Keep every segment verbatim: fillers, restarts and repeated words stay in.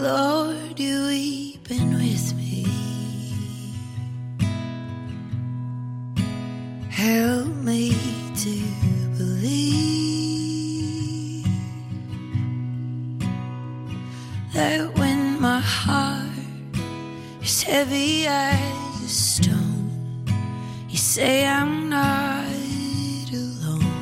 Lord, you weeping with me. Help me to believe that when my heart is heavy as a stone, you say I'm not alone.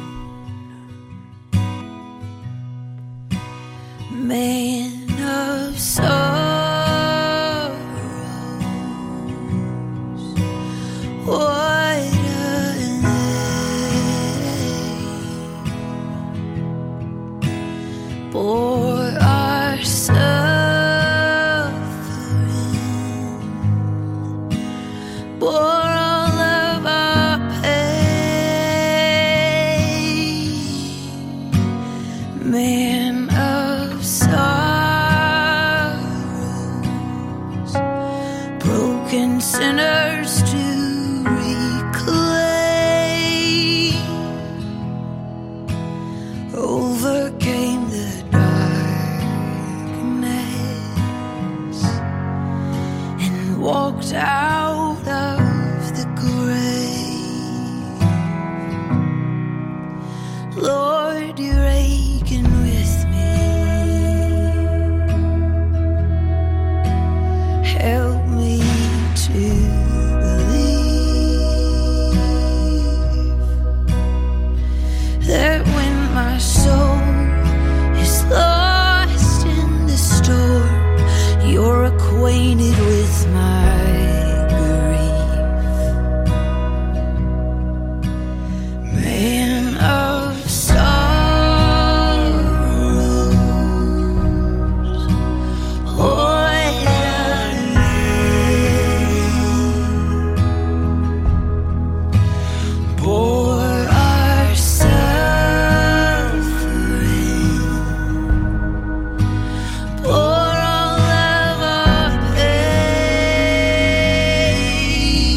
Man of sorrows, what a name bore our suffering, bore all of our pain. Man of sorrows, broken sinners to reclaim, overcame the darkness and walked out of the grave. Lord, you're aching with me. Help me to believe that when my soul is lost in the storm, you're acquainted with my grief. Man of sorrows, what a name bore our suffering, bore all of our pain.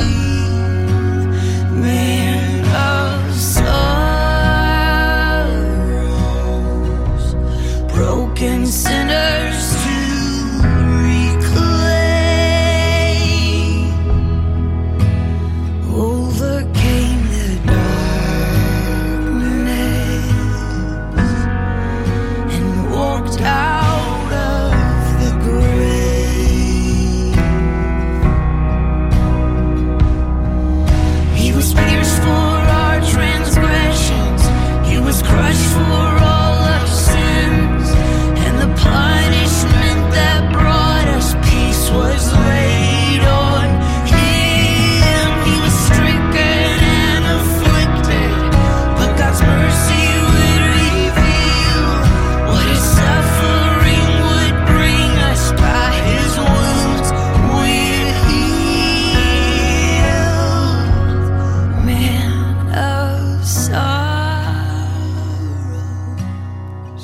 Man of sorrows, broken sinners to reclaim, overcame the darkness and walked out of the grave. He was pierced for our transgressions, he was crushed for all our sins, and the punishment that brought us peace was laid on him. He was stricken and afflicted, but God's mercy would reveal what his suffering would bring us. By his wounds we're healed. Man of sorrows,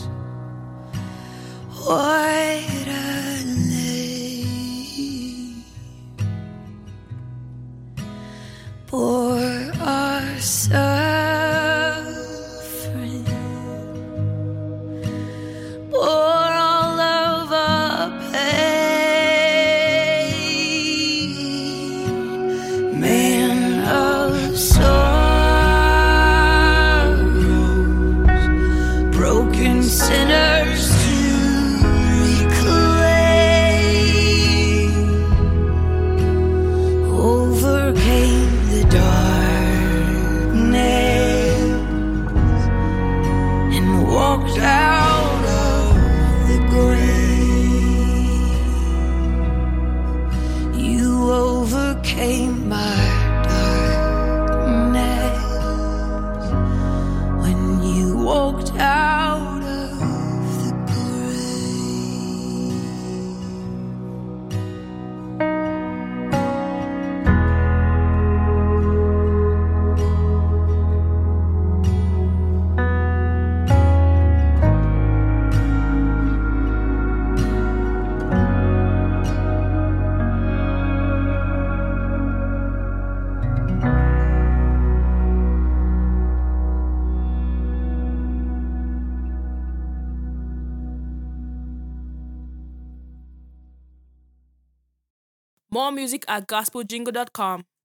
what a name bore our suffering, bore all of our pain. Man of sorrows, broken sinners to reclaim, overcame the darkness and walked out of the grave. You overcame my darkness when you walked out of the grave. More music at gospel jingle dot com.